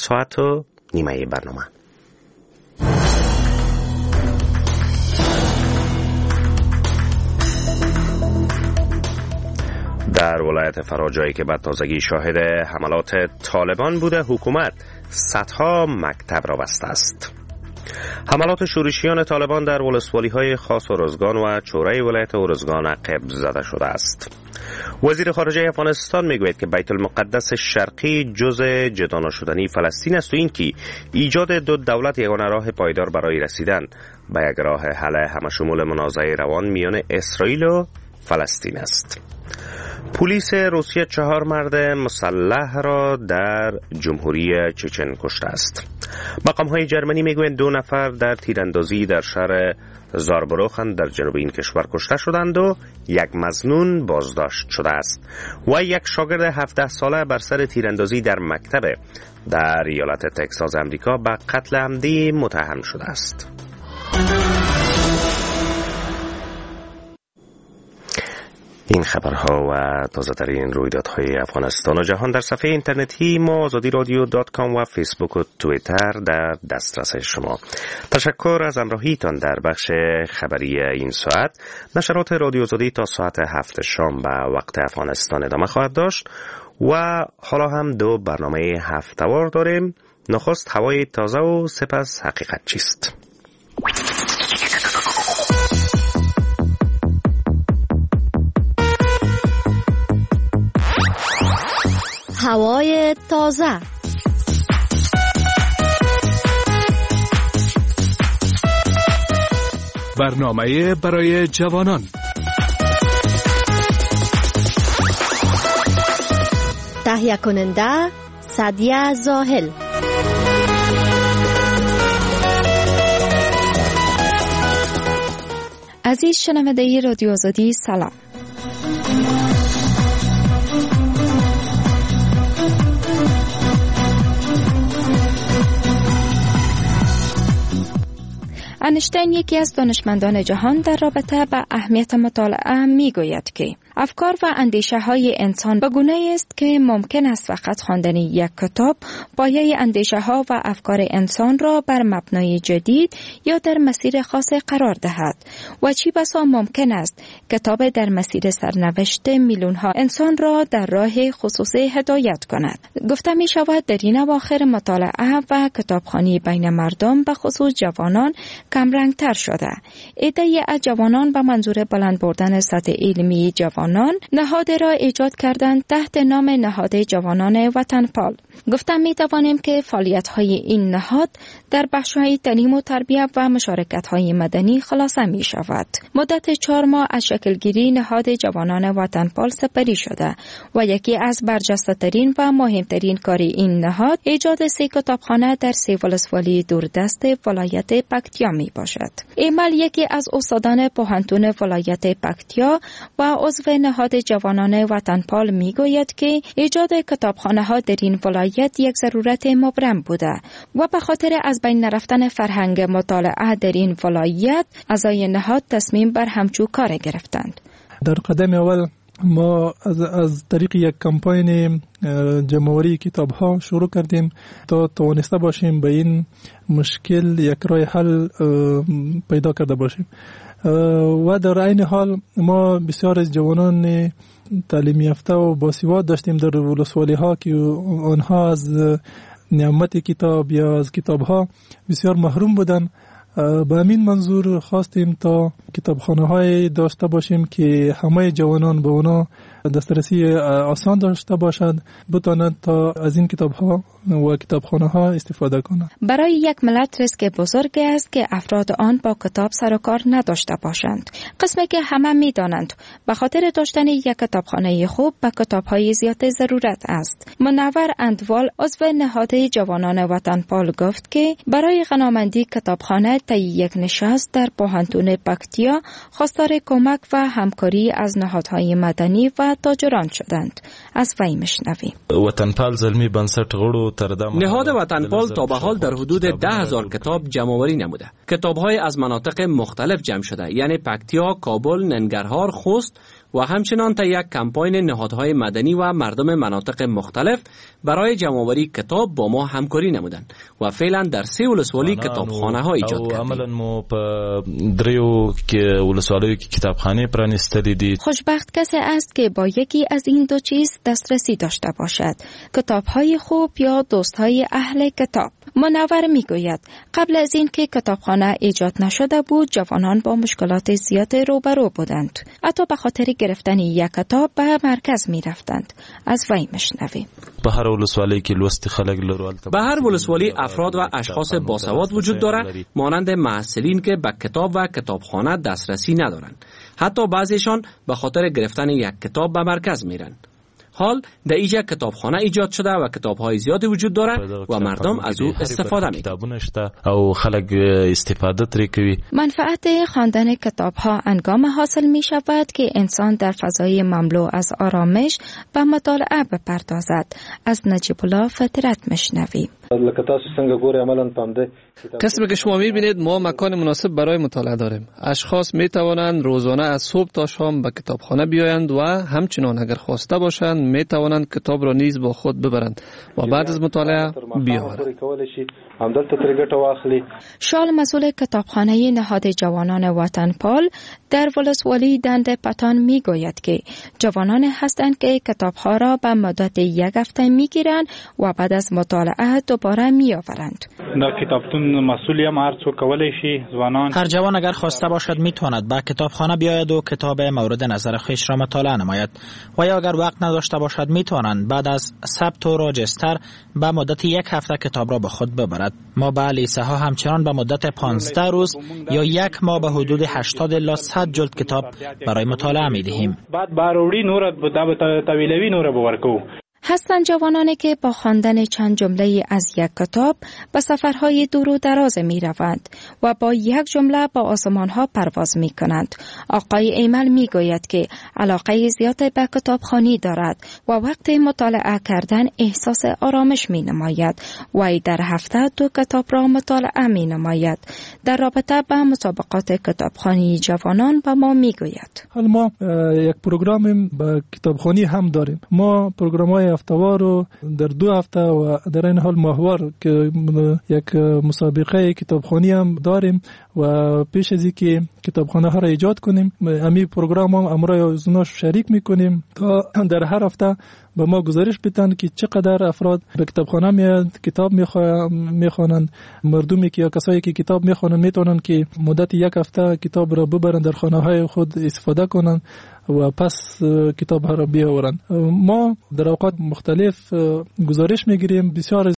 ساعت و نیمه برنامه. در ولایت فرا، جایی که به تازگی شاهد حملات طالبان بوده، حکومت صدها مکتب را بسته است. حملات شورشیان طالبان در ولسوالی‌های خاص ارزگان و چوره ولایت ارزگان عقب زده شده است. وزیر خارجه افغانستان میگوید که بیت المقدس شرقی جزء جدا نشدنی فلسطین است و این که ایجاد دو دولت یگانه راه پایدار برای رسیدن به یک راه حل همشمول منازعه روان میان اسرائیل و فلسطین است. پلیس روسیه 4 مرد مسلح را در جمهوری چچن کشته است. مقام‌های جرمنی میگویند 2 نفر در تیراندازی در شهر زاربروخن در جنوب این کشور کشته شدند و 1 مظنون بازداشت شده است و 1 شاگرد 17 ساله بر سر تیراندازی در مکتب در ایالت تگزاس آمریکا به قتل عمدی متهم شده است. این خبرها و تازه‌ترین رویدادهای افغانستان و جهان در صفحه اینترنتی ما azadiradyo.com و فیسبوک و توییتر در دسترس شما. تشکر از همراهیتان در بخش خبری این ساعت. نشرات رادیو آزادی تا ساعت 7 شام به وقت افغانستان ادامه خواهد داشت و حالا هم 2 برنامه هفته‌وار داریم. نخست هوای تازه و سپس حقیقت چیست. هوای تازه. برنامه برای جوانان. تهیه کننده سعدیه زاهل. عزیز شنونده رادیو آزادی، سلام. انشتین، یکی از دانشمندان جهان، در رابطه با اهمیت مطالعه میگوید که افکار و اندیشه های انسان به گونه است که ممکن است فقط خواندن یک کتاب پایه اندیشه ها و افکار انسان را بر مبنای جدید یا در مسیر خاص قرار دهد و چی بسا ممکن است کتاب در مسیر سرنوشت میلیون ها انسان را در راه خصوصی هدایت کند. گفته می شود در این اواخر مطالعه و کتابخوانی بین مردم به خصوص جوانان کمرنگ تر شده. عده‌ای از جوانان به منظور بلند بردن سطح علمی جوانان نهاد را ایجاد کردند تحت نام نهاد جوانان وطنپال. گفتم می توانیم که فعالیت‌های این نهاد در بخش‌های تعلیم و تربیت و مشارکت‌های مدنی خلاصه می شود. مدت 4 ماه از شکلگیری نهاد جوانان وطنپال سپری شده و یکی از برجسته‌ترین و مهمترین کار این نهاد ایجاد 3 کتابخانه در 3 ولسوالی دوردست ولایت پکتیا می باشد. ایمل، یکی از استادان پوهنتون ولایت پکتیا و عضو نهاد جوانان وطنپال، می گوید که ایجاد کتابخانه‌ها در این ولایت یک ضرورت مبرم بوده و به خاطر از بین نرفتن فرهنگ مطالعه در این ولایت اعضای نهاد تصمیم بر همچون کار گرفتند. در قدم اول ما از طریق یک کمپاین جمع‌آوری کتاب‌ها شروع کردیم تا توانسته باشیم به این مشکل یک راه حل پیدا کرده باشیم و در عین حال ما بسیار از جوانان تعلیم یافته و باسواد داشتیم در ولسوالی‌ها که آنها از نعمت کتاب یا از کتاب‌ها بسیار محروم بودند. به همین منظور خواستیم تا کتابخانه‌های داشته باشیم که همه جوانان به اونا دسترسی آسان داشته باشند، بتوانند تا از این کتاب‌ها و کتابخانه‌ها استفاده کنند. برای یک ملت ریسک بزرگ است که افراد آن با کتاب سر و کار نداشته باشند. قسمی که همه می‌دانند به خاطر داشتن یک کتابخانه خوب به کتاب‌های زیاد ضرورت است. منور اندوال، عضو نهاد جوانان وطنپال، گفت که برای غنامندی کتابخانه طی یک نشست در پوهنتون پکتیا خواستار کمک و همکاری از نهادهای مدنی و تاجران شدند. از وی میشنویم. وطنپال زلمی بنسټ غړو تر دم نهاد وطنپال تا به حال در حدود 10,000 کتاب جمع‌آوری نموده. کتاب‌های از مناطق مختلف جمع شده، یعنی پکتیا، کابل، ننگرهار، خوست و همچنان طی یک کمپاین نهادهای مدنی و مردم مناطق مختلف برای جمع‌آوری کتاب با ما همکاری نمودند و فعلا در 3 ولسوالی کتابخانه ها ایجاد کردیم. عملاً مو په دریو کې ولسوالیو کې کتابخانه پرانستلې دي. خوشبخت کسی است که با یکی از این دو چیز دسترسی داشته باشد: کتاب‌های خوب یا دوست‌های اهل کتاب. منور میگوید قبل از این که کتابخانه ایجاد نشده بود جوانان با مشکلات زیاد روبرو بودند. حتی به خاطر گرفتن یک کتاب به مرکز می رفتند. از وی مشنویم. به هر ولسوالی کې لوست خلک لرو. به هر ولسوالی افراد و اشخاص باسواد وجود دارد مانند محصلین که به کتاب و کتابخانه دسترسی ندارند. حتی بعضیشان به خاطر گرفتن یک کتاب به مرکز میرند. حال در اینجا کتابخانه ایجاد شده و کتاب‌های زیادی وجود دارد و مردم از او استفاده می‌کنند. او خلک استفاده تری کوي. منفعت خواندن کتاب‌ها انگام حاصل می‌شود که انسان در فضای مملو از آرامش و مطالعه بپردازد. از نجیب الله فطرت مشنویم. کسب که شما می‌بینید ما مکان مناسب برای مطالعه داریم. اشخاص می‌توانند روزانه از صبح تا شام به کتابخانه بیایند و همچنان اگر خواسته باشند می‌توانند کتاب را نیز با خود ببرند و بعد از مطالعه بیاورند. شال مسئول کتابخانه نهاد جوانان وطنپال در ولسوالی دنده پتان میگوید که جوانان هستند که کتابها را به مدت 1 هفته میگیرند و بعد از مطالعه دوباره میآورند. هر جوان اگر خواسته باشد میتواند به کتابخانه بیاید و کتاب مورد نظر خویش را مطالعه نماید و یا اگر وقت نداشته باشد میتوانند بعد از ثبت و راجستر به مدت 1 هفته کتاب را با خود ببرد. ما به لیسه ها همچنان به مدت 15 روز یا 1 ماه به حدود 80 الی 100 جلد کتاب برای مطالعه میدهیم. هستند جوانانی که با خواندن چند جمله از یک کتاب به سفرهای دور و دراز می روند و با یک جمله با آسمانها پرواز می کنند. آقای ایمل می گوید که علاقه زیاد به کتابخوانی دارد و وقت مطالعه کردن احساس آرامش می نماید و در هفته 2 کتاب را مطالعه می نماید. در رابطه به مسابقات کتابخوانی جوانان با ما می گوید. حال ما یک پروگرام با کتابخوانی هم داریم. ما پروگرام‌های هفته‌وار رو در 2 هفته و در این حال ماهوار که یک مسابقه کتابخوانی هم داریم و پیش از اینکه کتابخانه ها را ایجاد کنیم امی پروگرام هم امرای اوزناش شریک میکنیم تا در هر هفته به ما گزارش بدن که چقدر افراد به کتابخانه میاد کتاب میخوانند. مردمی که یا کسایی که کتاب میخوانند میتونن که مدت 1 هفته کتاب را ببرن در خانه های خود استفاده کنند و پس کتاب ها را بیاورند. ما در اوقات مختلف گزارش میگیریم. بسیار